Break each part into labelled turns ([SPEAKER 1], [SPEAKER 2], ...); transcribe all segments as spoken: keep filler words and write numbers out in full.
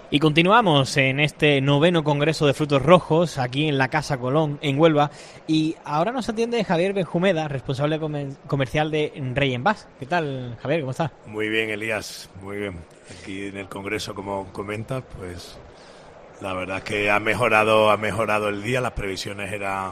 [SPEAKER 1] Y continuamos en este noveno Congreso de Frutos Rojos, aquí en la Casa Colón, en Huelva. Y ahora nos atiende Javier Benjumeda, responsable comer comercial de Rey Envase. ¿Qué tal, Javier? ¿Cómo estás?
[SPEAKER 2] Muy bien, Elías, muy bien. Aquí en el Congreso, como comentas, pues la verdad es que ha mejorado, ha mejorado el día. Las previsiones eran,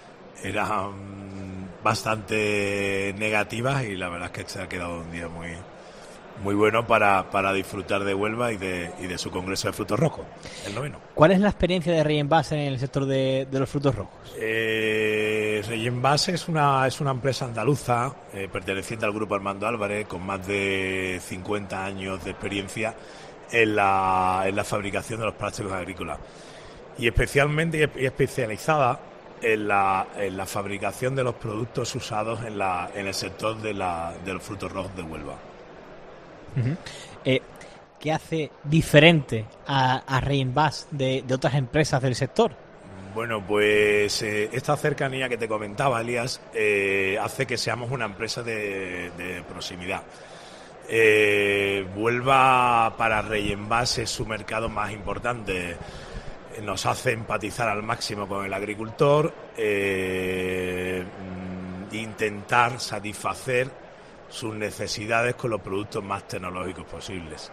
[SPEAKER 2] eran bastante negativas y la verdad es que se ha quedado un día muy... muy bueno para, para disfrutar de Huelva y de, y de su Congreso de Frutos Rojos, el noveno.
[SPEAKER 1] ¿Cuál es la experiencia de Rey Envase en el sector de, de los frutos rojos?
[SPEAKER 2] Eh, Rey Envase es una, es una empresa andaluza eh, perteneciente al Grupo Armando Álvarez, con más de cincuenta años de experiencia en la, en la fabricación de los plásticos agrícolas y especialmente y especializada en la, en la fabricación de los productos usados en, la, en el sector de, la, de los frutos rojos de Huelva.
[SPEAKER 1] Uh-huh. eh, ¿Qué hace diferente a, a Rey Envase de, de otras empresas del sector?
[SPEAKER 2] Bueno, pues eh, esta cercanía que te comentaba, Elías, eh, hace que seamos una empresa de, de proximidad. Eh, Huelva para Rey Envase es su mercado más importante. Nos hace empatizar al máximo con el agricultor, eh, intentar satisfacer sus necesidades con los productos más tecnológicos posibles.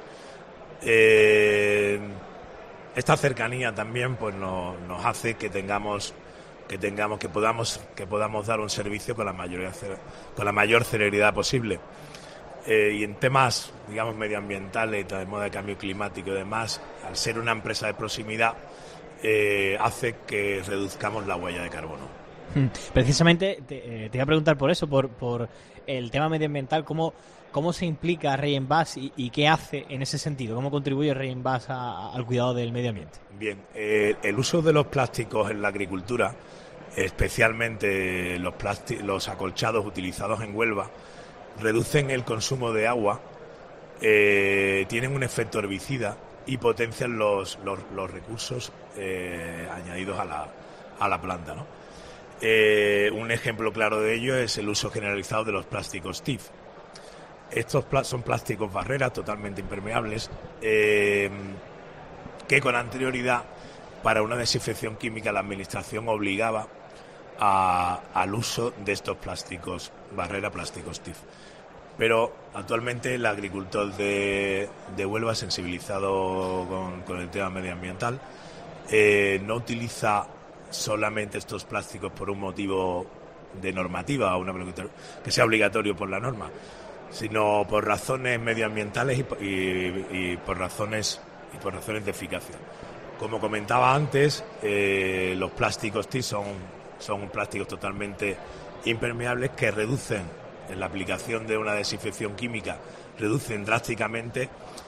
[SPEAKER 2] Eh, esta cercanía también pues no, nos hace que tengamos que tengamos que podamos que podamos dar un servicio con la mayor con la mayor celeridad posible. Eh, y en temas, digamos, medioambientales, de moda de cambio climático y demás, al ser una empresa de proximidad, eh, hace que reduzcamos la huella de carbono.
[SPEAKER 1] Precisamente te, eh, te iba a preguntar por eso, por, por el tema medioambiental, cómo, cómo se implica Rey Envase y, y qué hace en ese sentido, cómo contribuye Rey Envase a, al cuidado del medio ambiente.
[SPEAKER 2] Bien, eh, el uso de los plásticos en la agricultura, especialmente los, los acolchados utilizados en Huelva, reducen el consumo de agua, eh, tienen un efecto herbicida y potencian los, los, los recursos eh, añadidos a la, a la planta, ¿no? Eh, un ejemplo claro de ello es el uso generalizado de los plásticos T I F. Estos pl- son plásticos barreras totalmente impermeables eh, que con anterioridad para una desinfección química la administración obligaba a, al uso de estos plásticos barrera, plásticos T I F. Pero actualmente el agricultor de, de Huelva, sensibilizado con, con el tema medioambiental, eh, no utiliza solamente estos plásticos por un motivo de normativa, una que sea obligatorio por la norma, sino por razones medioambientales y, y, y por razones y por razones de eficacia. Como comentaba antes, eh, los plásticos T I son, son plásticos totalmente impermeables que reducen, en la aplicación de una desinfección química, reducen drásticamente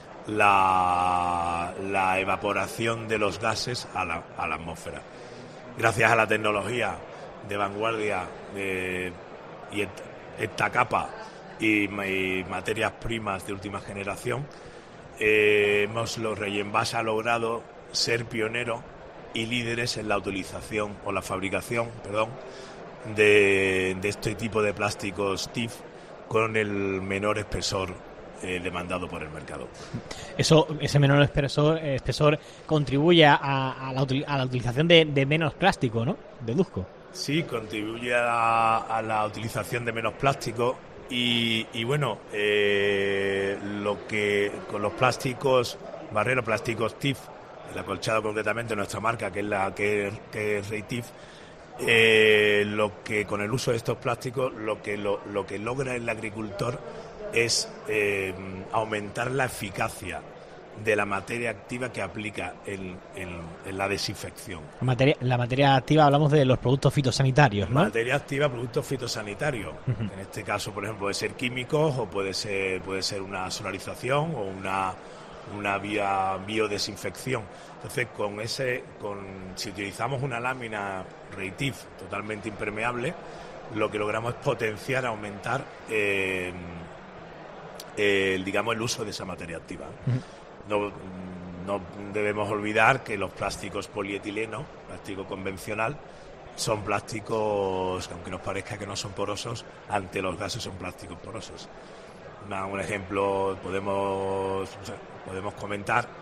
[SPEAKER 2] la, la evaporación de los gases a la, a la atmósfera. Gracias a la tecnología de vanguardia de, y esta, esta capa y, y materias primas de última generación, eh, hemos, los Rey Envase ha logrado ser pionero y líderes en la utilización o la fabricación, perdón, de, de este tipo de plásticos T I F con el menor espesor eh, demandado por el mercado.
[SPEAKER 1] Eso, ese menor espesor, espesor contribuye a, a, la, a la utilización de, de menos plástico, ¿no? Deduzco.
[SPEAKER 2] Sí, contribuye a, a la utilización de menos plástico y, y bueno, eh, lo que con los plásticos barrera, plásticos T I F, el acolchado concretamente, nuestra marca, que es la que, que es Rey T I F, eh, lo que con el uso de estos plásticos, lo que lo, lo que logra el agricultor es eh, aumentar la eficacia de la materia activa que aplica en, en, en la desinfección.
[SPEAKER 1] La materia, la materia activa, hablamos de los productos fitosanitarios, ¿no?
[SPEAKER 2] Materia activa, productos fitosanitarios. Uh-huh. En este caso, por ejemplo, puede ser químicos o puede ser puede ser una solarización o una una vía biodesinfección. Entonces, con ese con si utilizamos una lámina Rey T I F totalmente impermeable, lo que logramos es potenciar, aumentar eh, el, digamos, el uso de esa materia activa. Uh-huh. No, no debemos olvidar que los plásticos polietileno, plástico convencional, son plásticos, aunque nos parezca que no son porosos, ante los gases son plásticos porosos. Una, un ejemplo, podemos, podemos comentar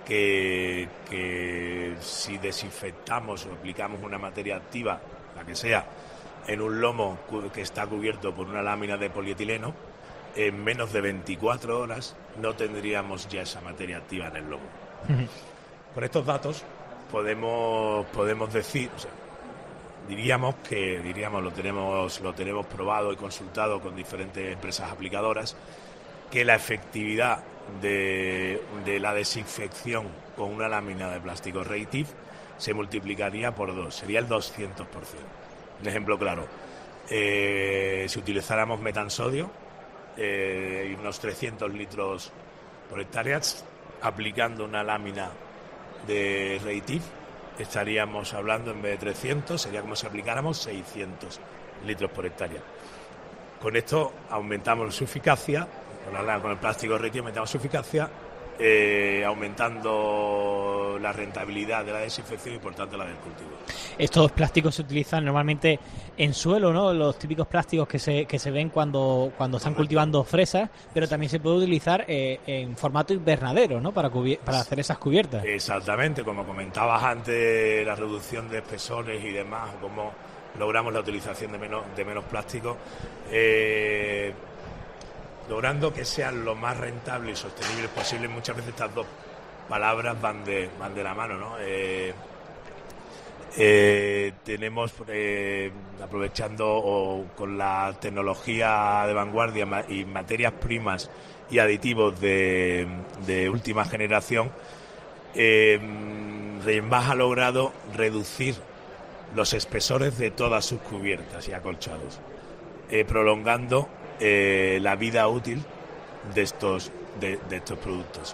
[SPEAKER 2] que, que si desinfectamos o aplicamos una materia activa, la que sea, en un lomo que está cubierto por una lámina de polietileno, en menos de veinticuatro horas no tendríamos ya esa materia activa en el lomo. Uh-huh. Con estos datos podemos podemos decir, o sea, diríamos que diríamos lo tenemos lo tenemos probado y consultado con diferentes empresas aplicadoras, que la efectividad de, de la desinfección con una lámina de plástico Reactive se multiplicaría por dos, sería el doscientos por ciento. Un ejemplo claro, eh, si utilizáramos metansodio, eh, unos trescientos litros por hectárea, aplicando una lámina de Reactive, estaríamos hablando, en vez de trescientos, sería como si aplicáramos seiscientos litros por hectárea. Con esto aumentamos su eficacia, con, la, con el plástico Reactive aumentamos su eficacia, eh, aumentando la rentabilidad de la desinfección y por tanto la del cultivo.
[SPEAKER 1] Estos plásticos se utilizan normalmente en suelo, ¿no? Los típicos plásticos que se que se ven cuando cuando están cultivando fresas, pero también se puede utilizar eh, en formato invernadero, ¿no? Para cubi- para hacer esas cubiertas.
[SPEAKER 2] Exactamente, como comentabas antes, la reducción de espesores y demás, cómo logramos la utilización de menos de menos plástico, eh, logrando que sean lo más rentables y sostenibles posible. Muchas veces estas dos palabras van de van de la mano, ¿no? Eh, eh, tenemos eh, aprovechando o con la tecnología de vanguardia y materias primas y aditivos de, de última generación, eh, Regenbach ha logrado reducir los espesores de todas sus cubiertas y acolchados, eh, prolongando eh, la vida útil de estos de, de estos productos.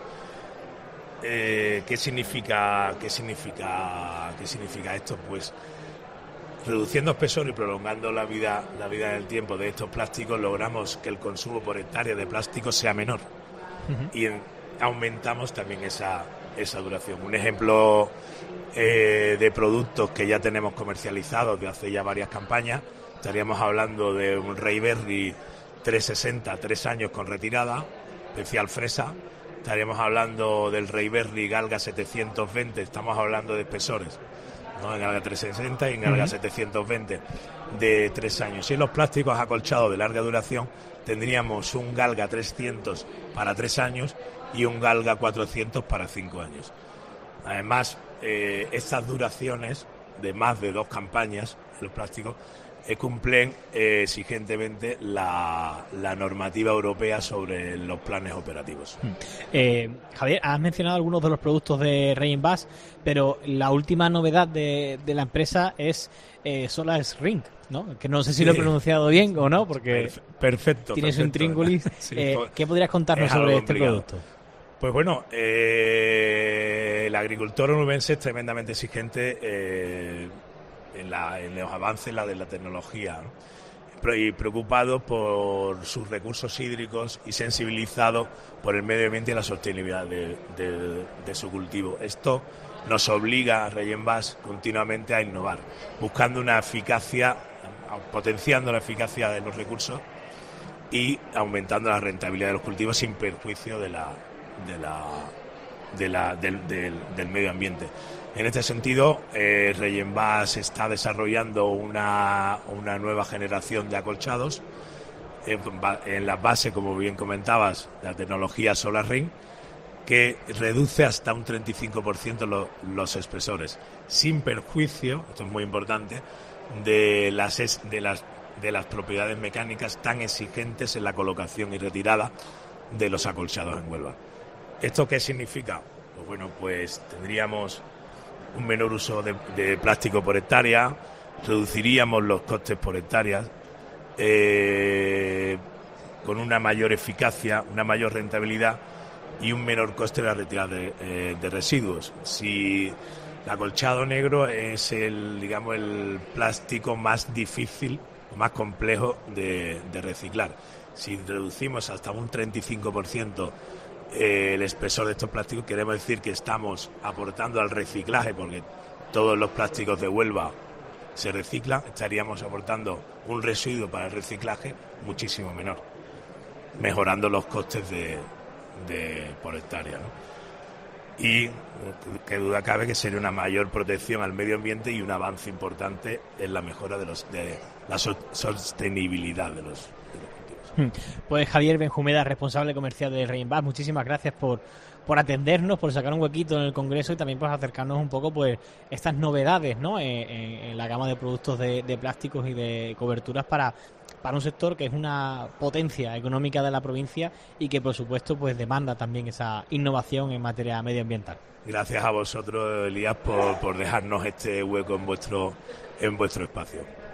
[SPEAKER 2] Eh, ¿qué significa qué significa qué significa esto? Pues reduciendo espesor y prolongando la vida la vida en el tiempo de estos plásticos, logramos que el consumo por hectárea de plástico sea menor. Uh-huh. Y en, aumentamos también esa esa duración. Un ejemplo eh, de productos que ya tenemos comercializados de hace ya varias campañas, estaríamos hablando de un Rayberry trescientos sesenta, tres años con retirada, especial fresa. Estaríamos hablando del Rayberry Galga setecientos veinte, estamos hablando de espesores, ¿no? En Galga trescientos sesenta y en Galga uh-huh. setecientos veinte de tres años. Y en los plásticos acolchados de larga duración tendríamos un Galga trescientos para tres años y un Galga cuatrocientos para cinco años. Además, eh, estas duraciones de más de dos campañas en los plásticos eh, cumplen eh, exigentemente la, la normativa europea sobre los planes operativos.
[SPEAKER 1] Eh, Javier, has mencionado algunos de los productos de Regenbach, pero la última novedad de, de la empresa es eh, SolarShrink, ¿no? Que no sé si lo he pronunciado bien o no, porque
[SPEAKER 2] Perfe- perfecto,
[SPEAKER 1] tienes
[SPEAKER 2] perfecto.
[SPEAKER 1] un tríngulis. sí, eh, ¿Qué podrías contarnos sobre este producto?
[SPEAKER 2] Pues bueno, eh, el agricultor onubense es tremendamente exigente eh, en, la, en los avances la de la tecnología, ¿no? Y preocupado por sus recursos hídricos y sensibilizado por el medio ambiente y la sostenibilidad de, de, de su cultivo. Esto nos obliga a Regenbach continuamente a innovar, buscando una eficacia, potenciando la eficacia de los recursos y aumentando la rentabilidad de los cultivos sin perjuicio de la de la, de la del, del, del medio ambiente. En este sentido, eh, Regenbach está desarrollando una, una nueva generación de acolchados en, en la base, como bien comentabas, la tecnología SolarShrink, que reduce hasta un treinta y cinco por ciento lo, los espesores, sin perjuicio, esto es muy importante, de las, de las de las propiedades mecánicas tan exigentes en la colocación y retirada de los acolchados en Huelva. ¿Esto qué significa? Pues bueno, pues tendríamos un menor uso de, de plástico por hectárea, reduciríamos los costes por hectárea, eh, con una mayor eficacia, una mayor rentabilidad y un menor coste de la retirada de, eh, de residuos. Si el acolchado negro es el, digamos, el plástico más difícil, más complejo de, de reciclar. Si reducimos hasta un treinta y cinco por ciento eh, el espesor de estos plásticos, queremos decir que estamos aportando al reciclaje, porque todos los plásticos de Huelva se reciclan, estaríamos aportando un residuo para el reciclaje muchísimo menor, mejorando los costes de, de por hectárea, ¿no? y que duda cabe que sería una mayor protección al medio ambiente y un avance importante en la mejora de los de la so- sostenibilidad de los, de los cultivos.
[SPEAKER 1] Pues Javier Benjumeda, responsable comercial de Rey en Bas, muchísimas gracias por, por atendernos, por sacar un huequito en el Congreso y también por acercarnos un poco pues estas novedades, ¿no? en, en, en la gama de productos de, de plásticos y de coberturas para para un sector que es una potencia económica de la provincia y que por supuesto pues demanda también esa innovación en materia medioambiental.
[SPEAKER 2] Gracias a vosotros, Elías, por, por dejarnos este hueco en vuestro en vuestro espacio.